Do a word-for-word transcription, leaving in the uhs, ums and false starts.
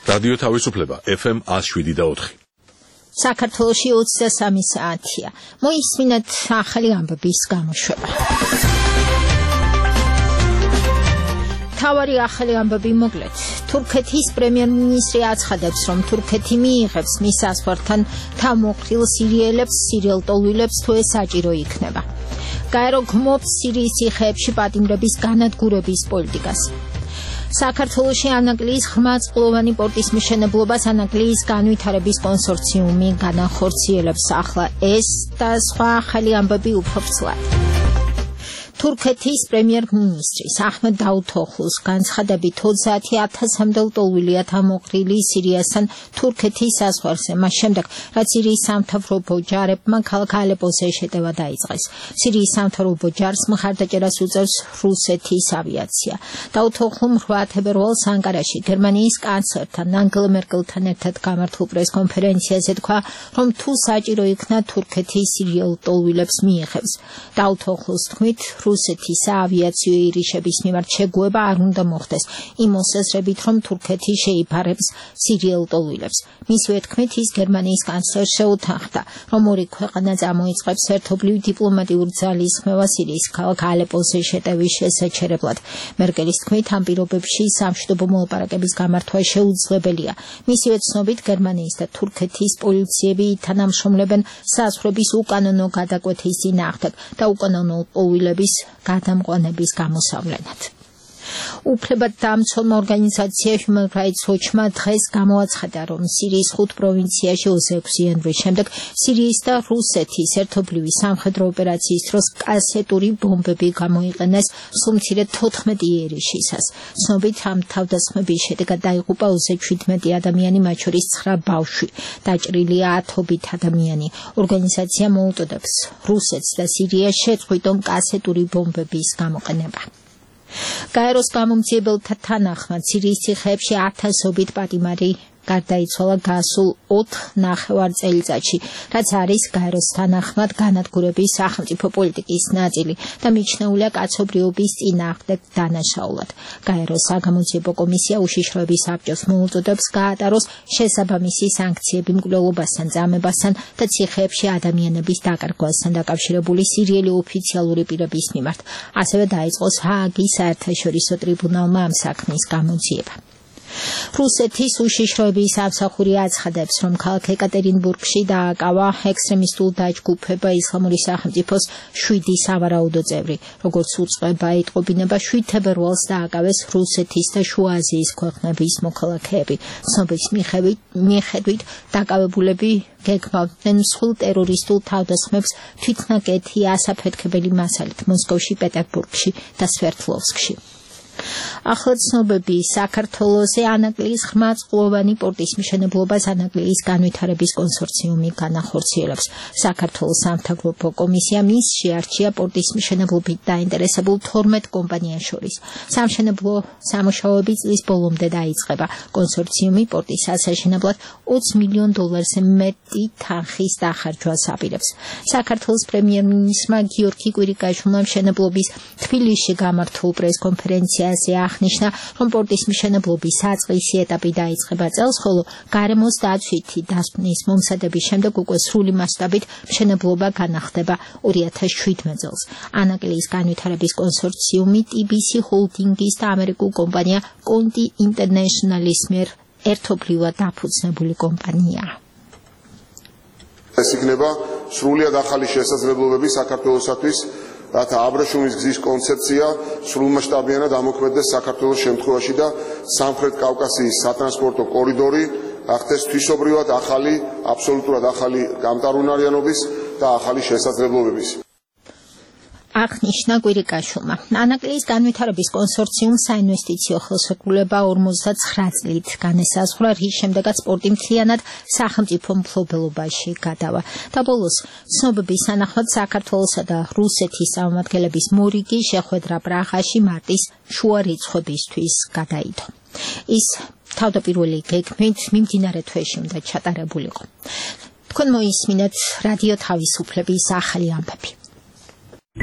რადიო თავისუფლება F M one oh seven და four. საქართველოში ოცდასამი საათია. მოისმინეთ ახალი ამბების გამოშვება. თავარი ახალი ამბები მოკლედ. თურქეთის პრემიერ-მინისტრი აცხადებს, რომ თურქეთი მიიღებს მის საზღვართან თავმოყრილ სირიელებს, სირიელ ტოლვილებს თუ ეს საჭირო იქნება. გაერო გმობს სირიის ციხეებში პატიმრების განადგურების პოლიტიკას. საქართველოში ანაკლიის ღრმაწყლოვანი პორტის მშენებლობას ანაკლიის განვითარების კონსორციუმი განახორციელებს. ახლა ეს და სხვა ახალი ამბები უფრო ვრცლად. თურქეთის პრემიერ-მინისტრის აჰმედ დაუთოღლუს განცხადებით ოცდაათი ათასამდე ტოლვილია თავმოყრილი სირიასთან თურქეთის საზღვარზე, მას შემდეგ, რაც სირიის სამთავრობო ჯარებმა ქალაქ ალეპოზე შეტევა დაიწყეს. სირიის სამთავრობო ჯარს მხარდაჭერას უწევს რუსეთის ავიაცია. დაუთოღლუმ რვა თებერვალს ანკარაში გერმანიის კანცლერთან ანგელა მერკელთან ერთად გამართულ პრეს-კონფერენციაზე თქვა, რომ თუ საჭირო იქნა თურქეთის სირიელ ტოლვილებს მიიღებს. დაუთოღლუს თქმით, რუსეთის საავიაციო ირიშების მიმართ შეგუება არ უნდა მოხდეს იმ მოსაზრებით, რომ თურქეთი შეიფარებს სირიელ ტოლვილებს. მისივე თქმით, ის გერმანიის კანცლერს შეუთანხმდა, რომ ორი ქვეყანა წამოიწყებს ერთობლივ დიპლომატიურ ძალისხმევა სირიის ქალაქ ალეპოზე შეტევის შესაჩერებლად. მერკელის თქმით, ამ პირობებში სამშვიდობო მოლაპარაკების გამართვა შეუძლებელია. მისივე ცნობით, გერმანიის და თურქეთის პოლიციები ითანამშრომლებენ საზღვრების უკანონო გადაკვეთის წინააღმდეგ და უკანონო ტოლვილების გადამყვანების გამოსავლენად. უფლებადდამცველმა ორგანიზაცია Human Rights Watch-მა დღეს გამოაცხადა, რომ სირიის ხუთ პროვინციაში ოცდაექვსი იანვრის შემდეგ სირიის და რუსეთის ერთობლივი სამხედრო ოპერაციის დროს კასეტური ბომბები გამოიყენეს სულ მცირე თოთხმეტი იერიშისას. ცნობით, ამ თავდასხმების შედეგად დაიღუპა ოცდაშვიდმეტი ადამიანი, მათ შორის ცხრა ბავშვი. დაჭრილია ათობით ადამიანი. ორგანიზაცია მოუწოდებს რუსეთს და სირიას შეწყვიტონ კასეტური ბომბების გამოყენება. გაეროს გამომძიებელთა თანახმად სირიის ციხეებში ათასობით პატიმარი გარდაიცვალა გასულ ოთხ ნახევარ წელიწადში, რაც არის გაეროს თანახმად განადგურების სახელმწიფო პოლიტიკის ნაწილი და მიჩნეულია კაცობრიობის წინააღმდეგ დანაშაულად. გაეროს საგამოძიებო კომისია უშიშროების საბჭოს მოუწოდებს გაატაროს შესაბამისი სანქციები მკვლელობასთან, ძამებასთან და ციხეებში ადამიანების დაკარგვასთან დაკავშირებული სირიელი ოფიციალური პირების მიმართ. ასევე დაიწყოს ჰააგის საერთაშორისო ტრიბუნალმა ამ საქმის გამოძიება. რუსეთის უშიშროების სამსახური აცხადებს, რომ ქალაქ ეკატერინბურგში დააკავა ექსტრემისტულ დაჯგუფება ისლამური სახელმწიფოს შვიდი სავარაუდო წევრი. როგორც უწყება ეტყობინება, შვიდ თებერვალს დააკავეს რუსეთის და შუა აზიის ქვეყნების მოქალაქეები. ცნობის მიხედვით დაკავებულები გეგმავდნენ მსხვილ ტერორისტულ თავდასხმებს თვითნაკეთი ასაფეთქებელი მასალით მოსკოვში, პეტერბურგში და სვერდლოვსკში. ახლა ცნობები საქართველოზე ანაკლიის ღრმაწყლოვანი პორტის მშენებლობას ანაკლიის განვითარების კონსორციუმი განახორციელებს. საქართველოს სამთავრობო კომისია მის შეარჩია პორტის მშენებლობით დაინტერესებულ თორმეტ კომპანიას შორის. სამშენებლო სამუშაოები წლის ბოლომდე დაიწყება. კონსორციუმი პორტის ასაშენებლად ოცი მილიონ დოლარზე მეტი თანხის დახარჯვას აპირებს. საქართველოს პრემიერ-მინისტრმა გიორგი კვირიკაშვილმა მშენებლობის თბილისში გამართულ პრეს-კონფერენციაზე აღნიშნა, რომ პორტის მშენებლობის საწყისი ეტაპი დაიწყება წელს, ხოლო გარემოს დაცვითი დასკვნის მომზადების შემდეგ უკვე სრული მასშტაბით მშენებლობა განახდება ორი ათას შვიდმეტ წელს. ანაკლიის განვითარების კონსორციუმი ტი ბი სი ჰოლდინგის და ამერიკულ კომპანია კონტი ინტერნეშნალის მიერ ერთობლივად დაფუძნებული კომპანიაა. ეს იქნება სრულიად ახალი შესაძლებლობები საქართველოსათვის, რათა აბრეშუმის გზის კონცეფცია სრულმასშტაბიანად ამოქმედდეს საქართველოს შემთხვევაში და სამხრეთ კავკასიის სატრანსპორტო კორიდორი გახდეს თვისობრივად ახალი, აბსოლუტურად ახალი გამტარუნარიანობის და ახალი შესაძლებლობების. აღნიშნა კვირიკაშვილმა. ანაკლიის განვითარების კონსორციუმს საინვესტიციო ხელშეკრულება ორმოცდაცხრა წლით განესაზღვრა, რის შემდეგაც პორტი მთლიანად სახელმწიფო მფლობელობაში გადავა. და ბოლოს ცნობების თანახმად საქართველოსა და რუსეთის წარმომადგენლების მორიგი შეხვედრა პრაღაში მარტის შუა რიცხვებისთვის გადაიდო. ის თავდაპირველი გეგმით მიმდინარე თვეში უნდა ჩატარებულიყო. თქვენ მოისმინეთ რადიო თავისუფლების ახალი ამბები.